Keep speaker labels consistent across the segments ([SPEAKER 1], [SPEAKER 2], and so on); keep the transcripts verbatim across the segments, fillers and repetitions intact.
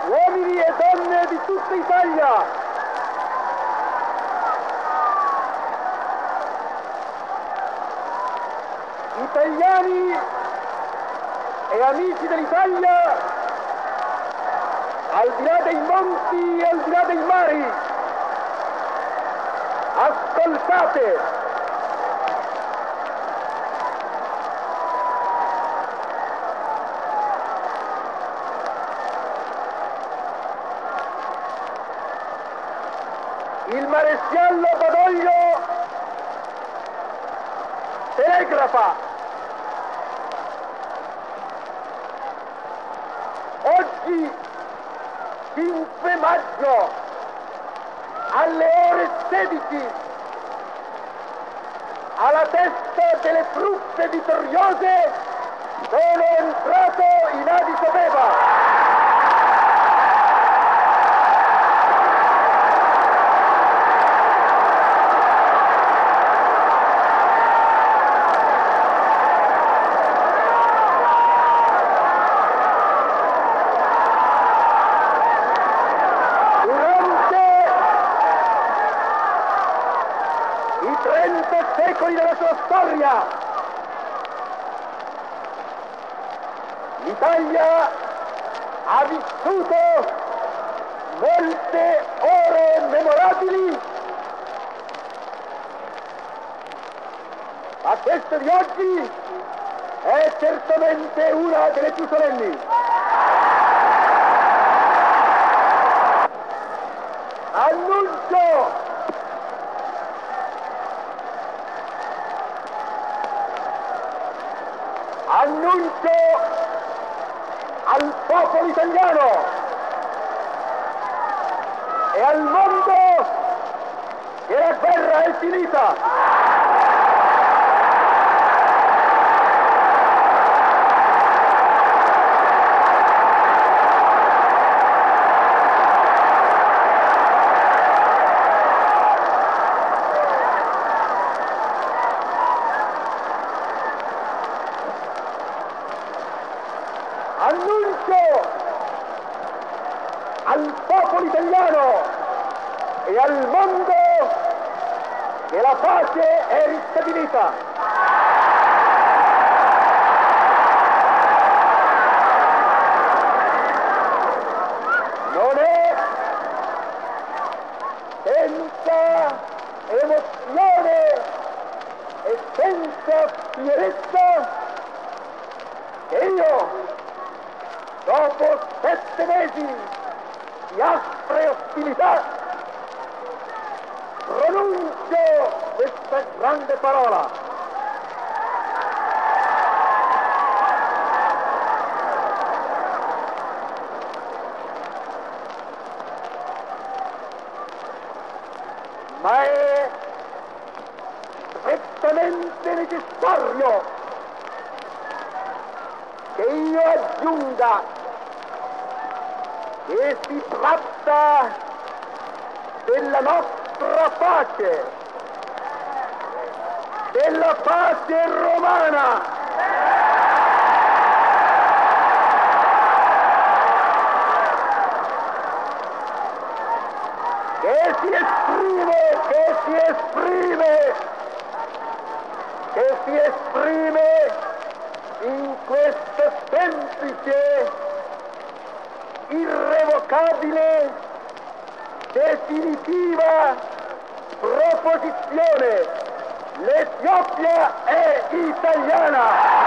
[SPEAKER 1] uomini e donne di tutta Italia, italiani e amici dell'Italia, al di là dei monti e al di là dei mari, ascoltate! Il maresciallo Badoglio telegrafa: oggi, cinque maggio, alle ore sedici, alla testa delle truppe vittoriose, sono entrato in Addis Abeba. Della sua storia, l'Italia ha vissuto molte ore memorabili, ma questa di oggi è certamente una delle più solenni. Annuncio Annuncio al popolo italiano e al mondo che la guerra è finita. Annuncio al popolo italiano e al mondo che la pace è ristabilita. Non è senza emozione e senza fierezza che io, dopo sette mesi di aspre ostilità, pronuncio questa grande parola. Ma è strettamente necessario che io aggiunga che si tratta della nostra pace, della pace romana, che si esprime, che si esprime, che si esprime in questa semplice, irrevocabile, definitiva proposizione: l'Etiopia è italiana!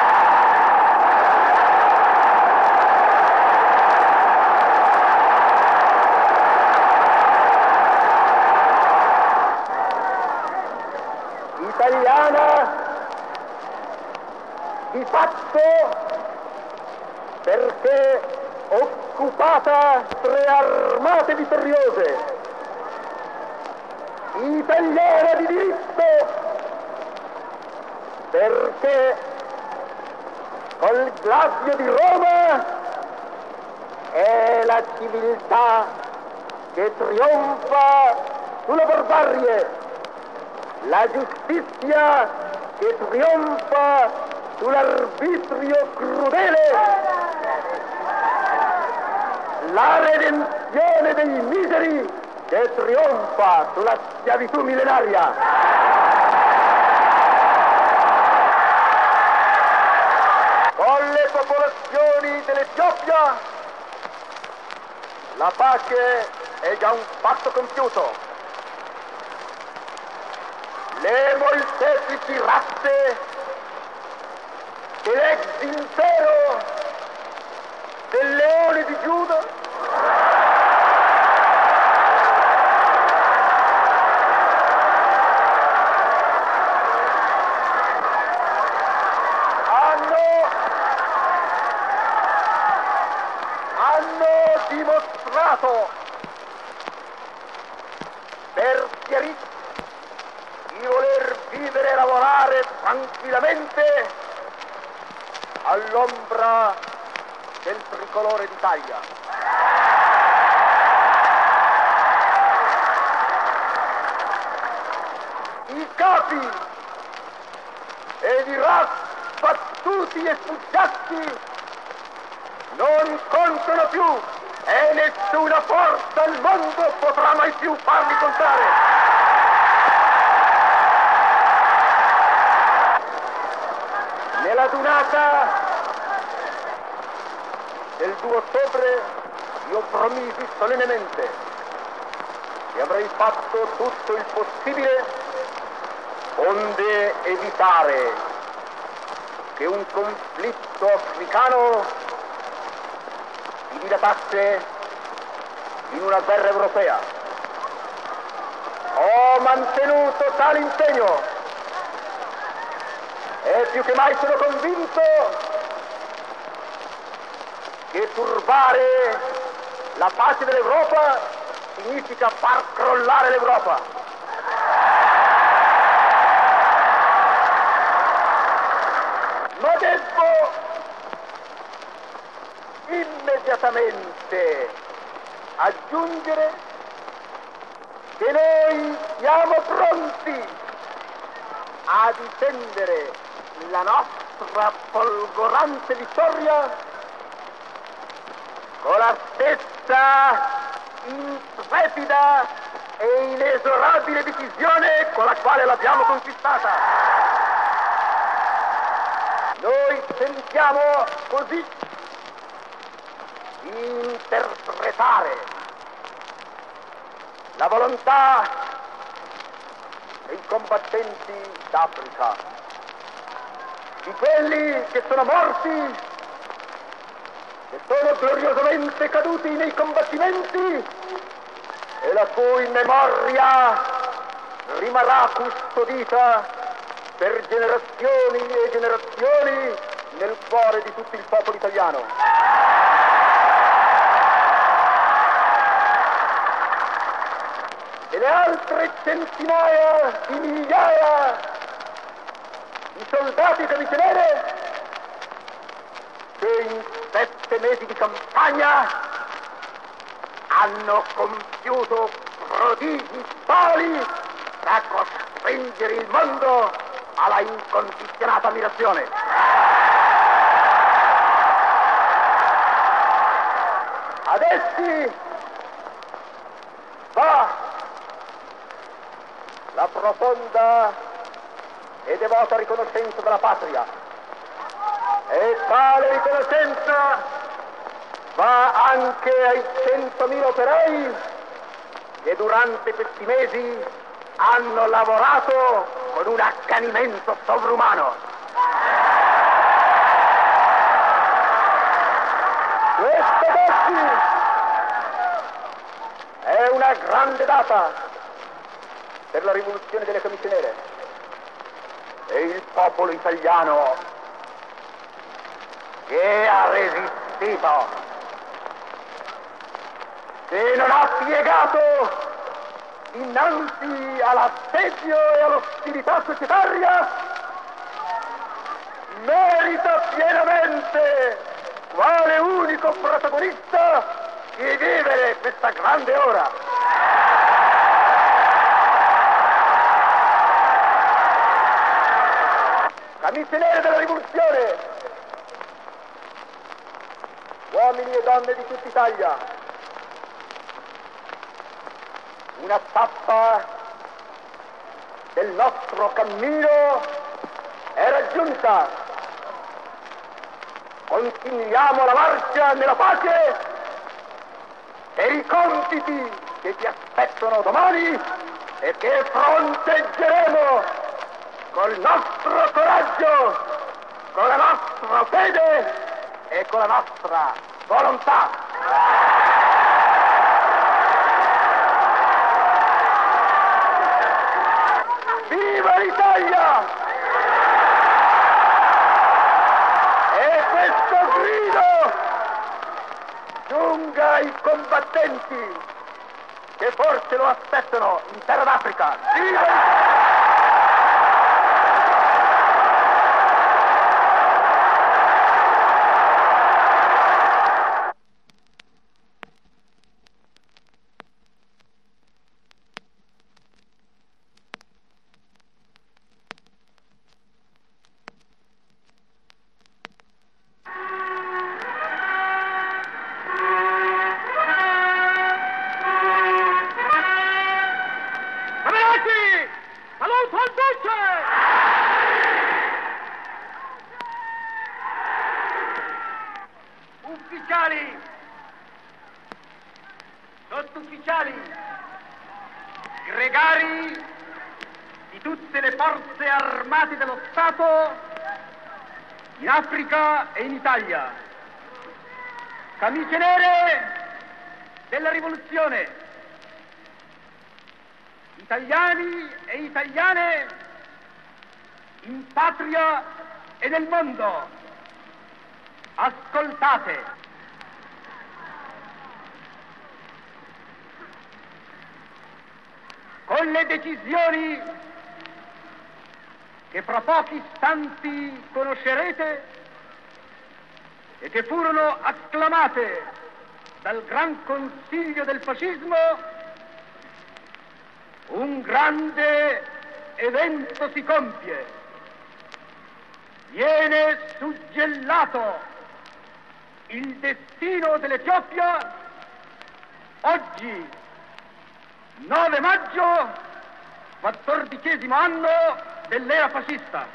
[SPEAKER 1] Italiana di fatto perché occupata tre armate vittoriose, italiana di diritto perché col Gladio di Roma è la civiltà che trionfa sulla barbarie, la giustizia che trionfa sull'arbitrio crudele, la redenzione dei miseri che trionfa sulla schiavitù millenaria. Con le popolazioni dell'Etiopia la pace è già un fatto compiuto. Le molteplici razze dell'ex impero del leone di Giuda hanno, hanno dimostrato per chiarissimo di voler vivere e lavorare tranquillamente all'ombra del tricolore d'Italia. I capi ed i ras battuti e sfuggiati non contano più e nessuna forza al mondo potrà mai più farli contare. Nella dunata del due ottobre io promisi solennemente che avrei fatto tutto il possibile onde evitare che un conflitto africano si dilatasse in una guerra europea. Ho mantenuto tale impegno e più che mai sono convinto che turbare la pace dell'Europa significa far crollare l'Europa. Ma devo immediatamente aggiungere che noi siamo pronti a difendere la nostra folgorante vittoria con la stessa intrepida e inesorabile decisione con la quale l'abbiamo conquistata. Noi sentiamo così di interpretare la volontà dei combattenti d'Africa, di quelli che sono morti, che sono gloriosamente caduti nei combattimenti e la cui memoria rimarrà custodita per generazioni e generazioni nel cuore di tutto il popolo italiano. E le altre centinaia di migliaia di soldati camicie nere che in sette mesi di campagna hanno compiuto prodigi tali da costringere il mondo alla incondizionata ammirazione. Ad essi va la profonda e devota riconoscenza della patria, e tale riconoscenza va anche ai centomila operai che durante questi mesi hanno lavorato con un accanimento sovrumano. Questa oggi è una grande data per la rivoluzione delle camicie nere. E il popolo italiano che ha resistito, che non ha piegato innanzi all'assedio e all'ostilità societaria, merita pienamente, quale unico protagonista, di vivere questa grande ora. Camicie nere della rivoluzione, uomini e donne di tutta Italia, Una tappa del nostro cammino è raggiunta. Continuiamo la marcia nella pace per i compiti che ci aspettano domani e che fronteggeremo col nostro coraggio, con la nostra fede e con la nostra volontà. Viva l'Italia! E questo grido giunga ai combattenti che forse lo aspettano in terra d'Africa. Viva l'Italia! Ufficiali, sottufficiali, gregari di tutte le forze armate dello Stato in Africa e in Italia, camicie nere della rivoluzione, italiani e italiane in patria e nel mondo. Ascoltate. Con le decisioni che fra pochi istanti conoscerete e che furono acclamate dal Gran Consiglio del Fascismo, un grande evento si compie. Viene suggellato il destino dell'Etiopia oggi, nove maggio, quattordicesimo anno dell'era fascista.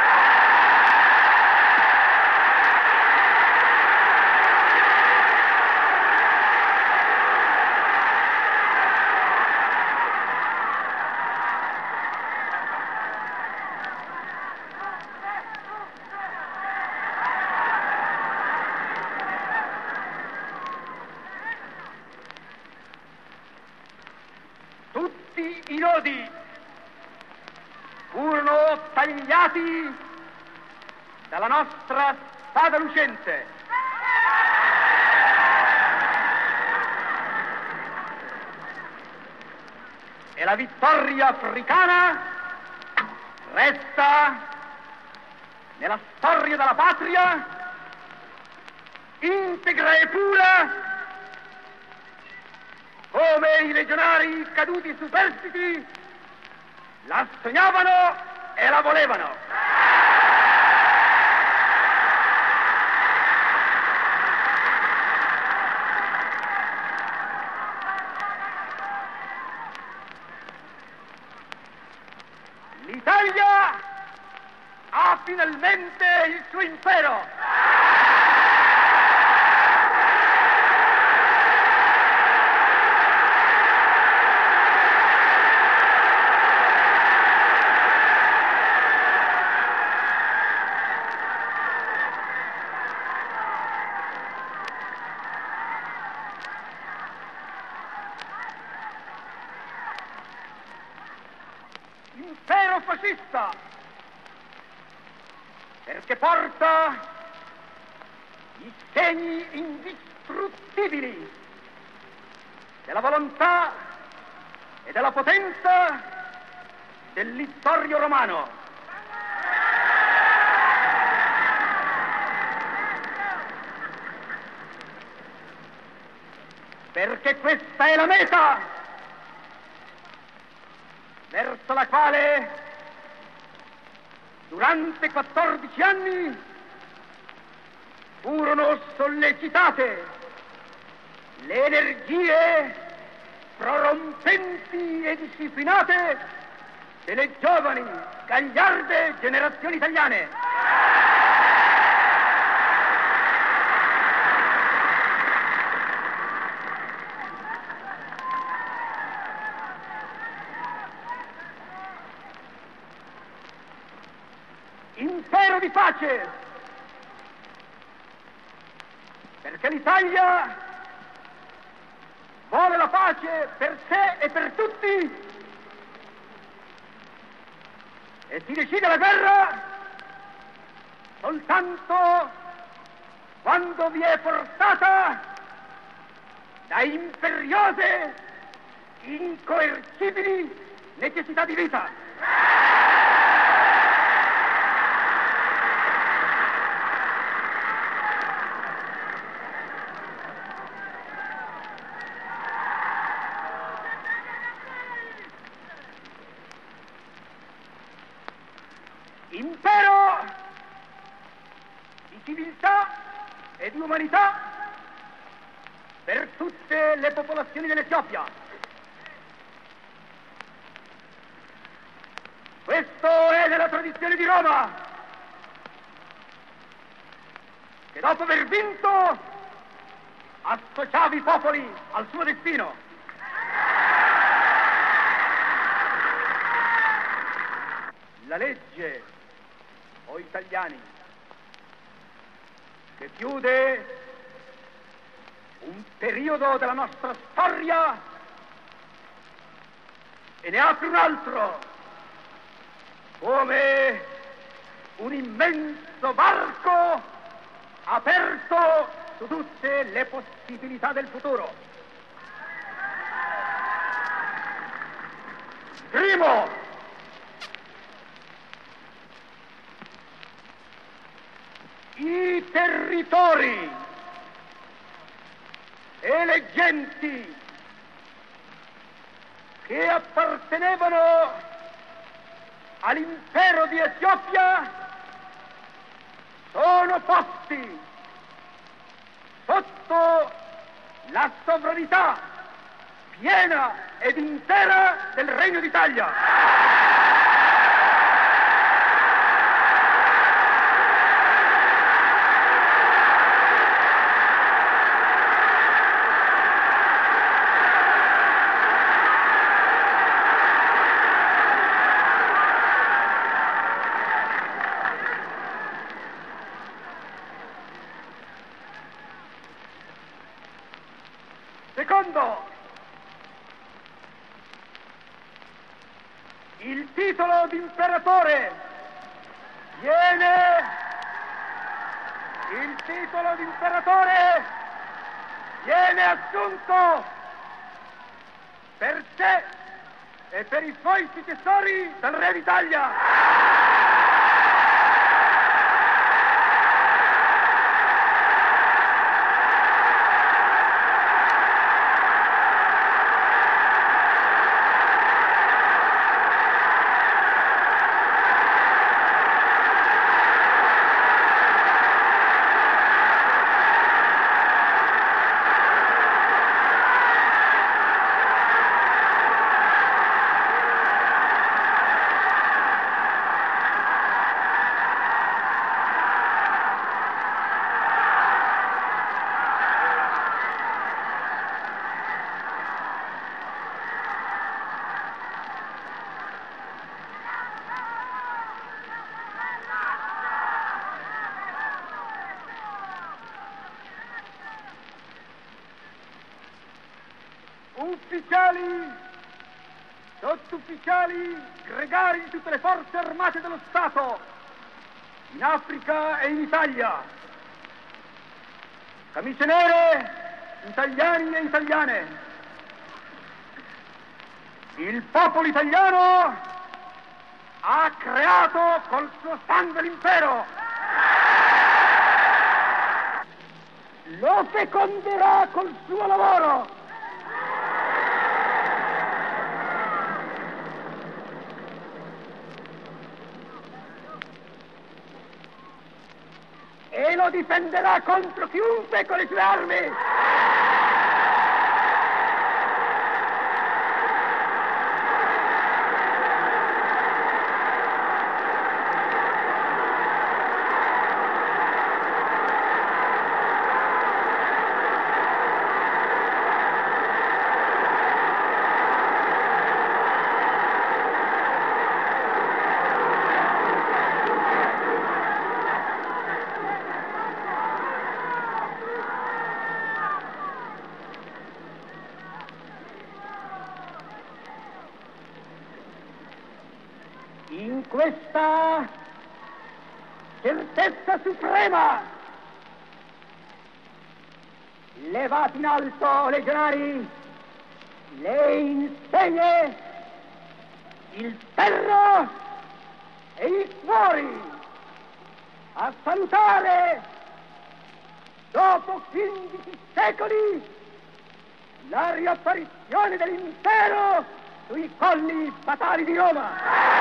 [SPEAKER 1] Tutti i nodi furono tagliati dalla nostra spada lucente. E la vittoria africana resta nella storia della patria integra e pura, come i legionari caduti superstiti la sognavano e la volevano. L'Italia ha finalmente il suo impero. Impero fascista, perché porta i segni indistruttibili della volontà e della potenza del Littorio Romano. Perché questa è la meta verso la quale durante quattordici anni furono sollecitate le energie prorompenti e disciplinate delle giovani, gagliarde generazioni italiane. Impero di pace, perché l'Italia vuole la pace per sé e per tutti, e si decide la guerra soltanto quando vi è forzata da imperiose, incoercibili necessità di vita. Impero di civiltà e di umanità per tutte le popolazioni dell'Etiopia. Questo è nella tradizione di Roma, che dopo aver vinto associava i popoli al suo destino. La legge, o italiani, che chiude un periodo della nostra storia e ne apre un altro, come un immenso varco aperto su tutte le possibilità del futuro. Primo, i territori e le genti che appartenevano all'impero di Etiopia sono posti sotto la sovranità piena ed intera del Regno d'Italia. Secondo, il titolo di imperatore viene, il titolo di imperatore viene assunto per sé e per i suoi successori dal Re d'Italia. Ufficiali, sottufficiali, gregari di tutte le forze armate dello Stato, in Africa e in Italia, camicie nere, italiani e italiane, il popolo italiano ha creato col suo sangue l'impero, lo feconderà col suo lavoro. E lo difenderà contro chiunque con le sue armi. questa certezza suprema, levati in alto, legionari, le insegne, il ferro e i cuori, a salutare, dopo quindici secoli, la riapparizione dell'impero sui colli fatali di Roma.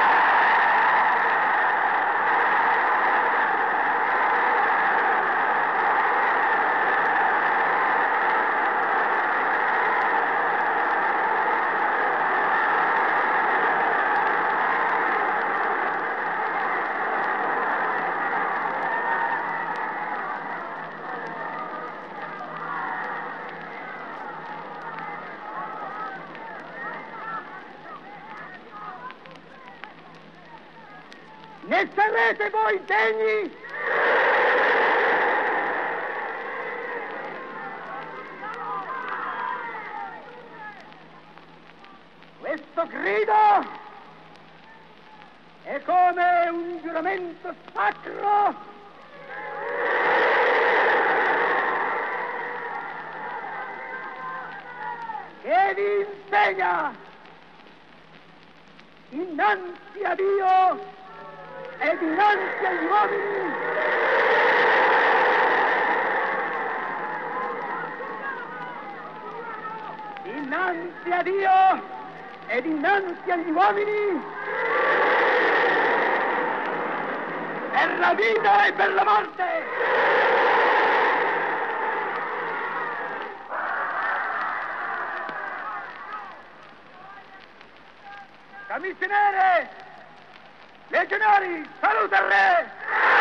[SPEAKER 1] Ne sarete voi degni? Questo grido è come un giuramento sacro che vi insegna innanzi a Dio e dinanzi agli uomini dinanzi a Dio e dinanzi agli uomini per la vita e per la morte. Camicie nere, legionari, saluta il re!